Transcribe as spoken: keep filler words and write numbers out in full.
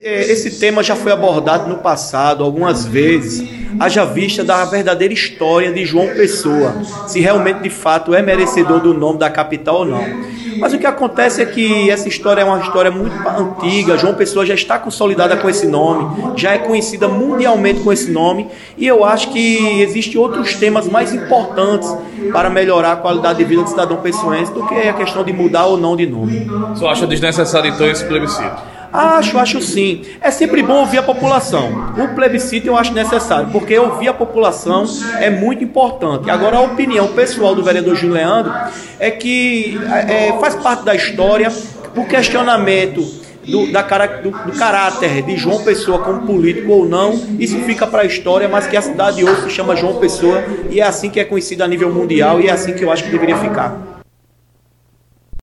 Esse tema já foi abordado no passado algumas vezes, haja vista da verdadeira história de João Pessoa, se realmente de fato é merecedor do nome da capital ou não. Mas o que acontece é que essa história é uma história muito antiga, João Pessoa já está consolidada com esse nome, já é conhecida mundialmente com esse nome, e eu acho que existem outros temas mais importantes para melhorar a qualidade de vida do cidadão pessoense do que a questão de mudar ou não de nome. Você acha desnecessário então esse plebiscito? Acho, acho sim. É sempre bom ouvir a população. O plebiscito eu acho necessário, porque ouvir a população é muito importante. Agora, a opinião pessoal do vereador Júnior Leandro é que é, faz parte da história o questionamento do, da, do, do caráter de João Pessoa como político ou não. Isso fica para a história, mas que a cidade hoje se chama João Pessoa e é assim que é conhecida a nível mundial e é assim que eu acho que deveria ficar.